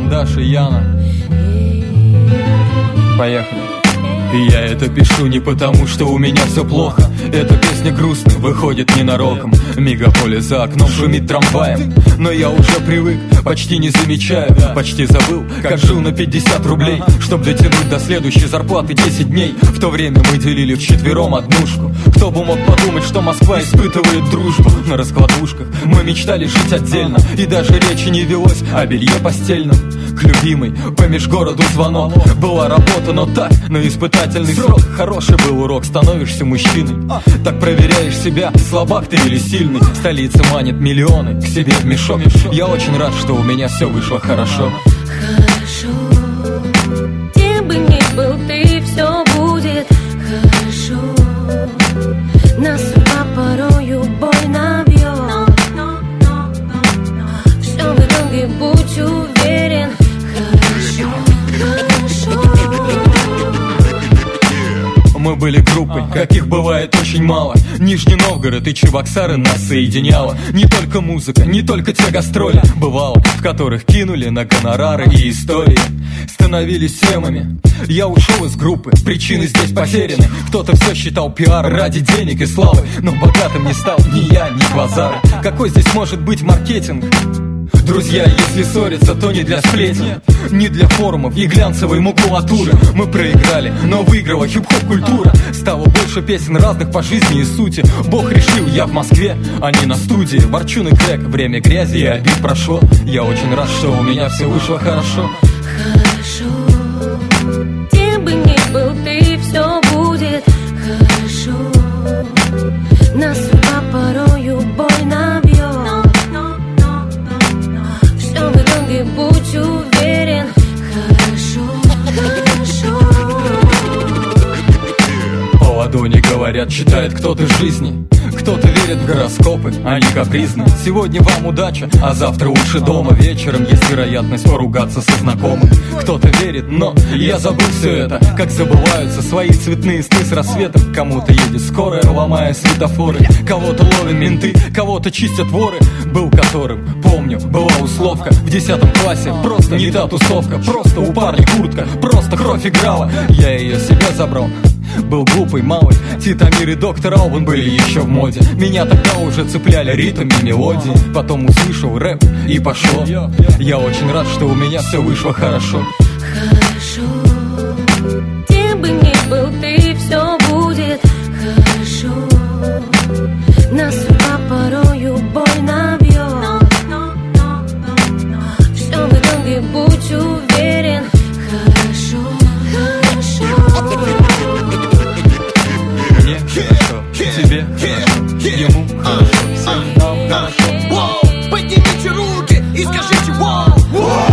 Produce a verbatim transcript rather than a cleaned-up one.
Карандаш и Яна. Поехали. И я это пишу не потому, что у меня все плохо. Эта песня грустная, выходит ненароком. Мегаполис за окном шумит трамваем. Но я уже привык, почти не замечаю. Почти забыл, как жил на пятьдесят рублей, чтоб дотянуть до следующей зарплаты десять дней. В то время мы делили вчетвером однушку. Кто бы мог подумать, что Москва испытывает дружбу. На раскладушках мы мечтали жить отдельно, и даже речи не велось о белье постельном. К любимой по межгороду звонок. Была работа, но так, на испытательный срок. Хороший был урок, становишься мужчиной. Так проверяешь себя, слабак ты или сильный. Столица манит миллионы к себе в мешок. Я очень рад, что у меня все вышло хорошо. Хорошо, где бы ни был ты, все будет хорошо. Нас судьба порою больно бьет. Все в итоге будь уверен. Хорошо, хорошо. Мы были группой, каких бывает очень мало. Нижний Новгород и Чебоксары нас соединяло. Не только музыка, не только те гастроли. Бывало, в которых кинули на гонорары и истории. Становились темами. Я ушел из группы, причины здесь потеряны. Кто-то все считал пиаром ради денег и славы, но богатым не стал ни я, ни Квазары. Какой здесь может быть маркетинг? Друзья, если ссорятся, то не для сплетен, не для форумов и глянцевой макулатуры. Мы проиграли, но выиграла хип-хоп культура. Стало больше песен разных по жизни и сути. Бог решил, я в Москве, а не на студии. Ворчун и Крэк, время грязи и обид прошло. Я очень рад, что у меня все вышло хорошо. Хорошо, где бы ни был ты, все будет хорошо. Нас судьба порою больно бьет. Все в итоге будь уверен. Хорошо, хорошо. По ладони говорят, читает кто-то жизни. Кто-то верит в гороскопы, они капризны. Сегодня вам удача, а завтра лучше дома. Вечером есть вероятность поругаться со знакомым. Кто-то верит, но я забыл все это. Как забываются свои цветные сны с рассветом. Кому-то едет скорая, ломая светофоры. Кого-то ловят менты, кого-то чистят воры. Был которым, помню, была условка в десятом классе. Просто не та тусовка, просто у парня куртка, просто кровь играла. Я ее себе забрал. Был глупый, малый, Титамир и доктор Албан были еще в моде. Меня тогда уже цепляли ритм и мелодии. Потом услышал рэп и пошел. Я очень рад, что у меня все вышло хорошо. Хорошо, где бы ни был ты, все будет хорошо. Нас судьба порою больно бьет. Все в итоге будь уверен. Хорошо, хорошо. Мне хорошо, тебе хорошо, ему хорошо, всем нам хорошо. Поднимите руки и скажите вау!